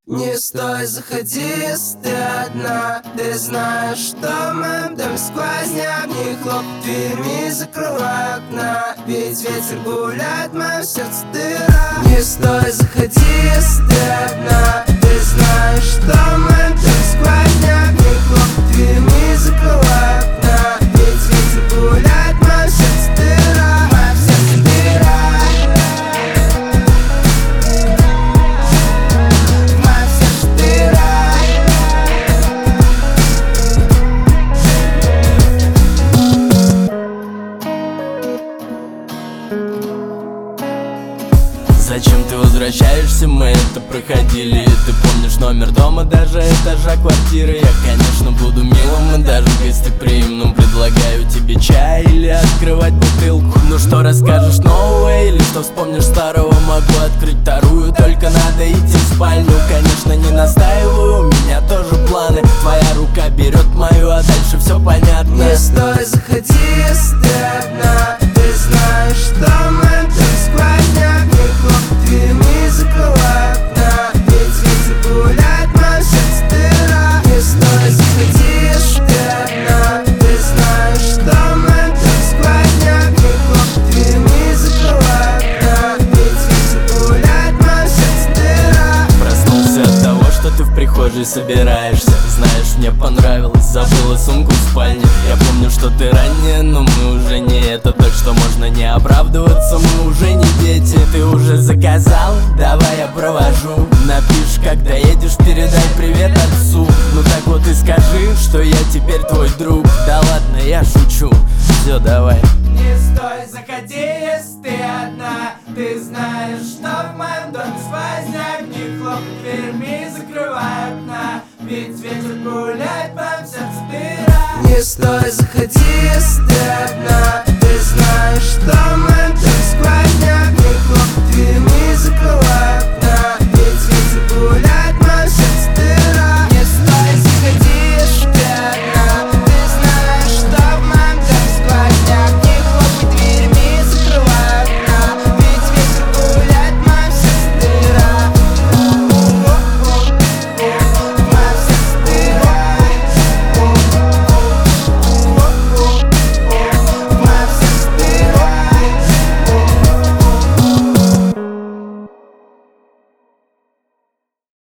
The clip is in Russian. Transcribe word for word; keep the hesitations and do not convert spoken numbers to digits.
Не стой, заходи, если ты одна. Ты знаешь, что в моем доме сквозняк. Не хлоп дверьми, закрывай окна, ведь ветер гуляет, в моем сердце дыра. Не стой, заходи, если ты одна. Ты знаешь, что в моем доме сквозняк. Не хлоп дверьми, закрывай окна, ведь ветер гуляет, в моем сердце дыра. В моем сердце дыра. Зачем ты возвращаешься, мы это проходили. Ты помнишь номер дома, даже этажа квартиры. Я, конечно, буду милым и даже гостеприимным. Предлагаю тебе чай или открывать бутылку. Ну что расскажешь нового или что вспомнишь старого? Могу открыть вторую, только надо идти в спальню. Конечно, не настаиваю, у меня тоже планы. Твоя рука берет мою, а дальше все понятно. Не стой, заходи, если ты одна. Ты знаешь, что в моем доме сквозняк. Не хлоп дверьми, закрывай окна, ведь ветер гуляет, в моем сердце дыра. Не стой, заходи, если ты одна. Ты знаешь, что в моем доме сквозняк. Не хлоп дверьми, закрывай окна, ведь ветер гуляет, в моем сердце дыра. Проснулся от того, что ты в прихожей собираешься. Знаешь, мне понравилось, забыла сумку в спальне. Я помню, что ты ранняя, но мы уже не это. Так что можно не оправдываться, мы уже не дети. Ты уже заказал? Давай я провожу. Напишешь, когда едешь, передай привет отцу. Ну так вот и скажи, что я теперь твой друг. Да ладно, я шучу. Все, давай. Не стой, заходи, если ты одна. Ты знаешь, что в моем доме сквозняк. Не хлопай дверьми, закрывай окна, ведь ветер гуляет, в моем сердце дыра. Не стой, заходи, если ты одна. Ты знаешь, что в моем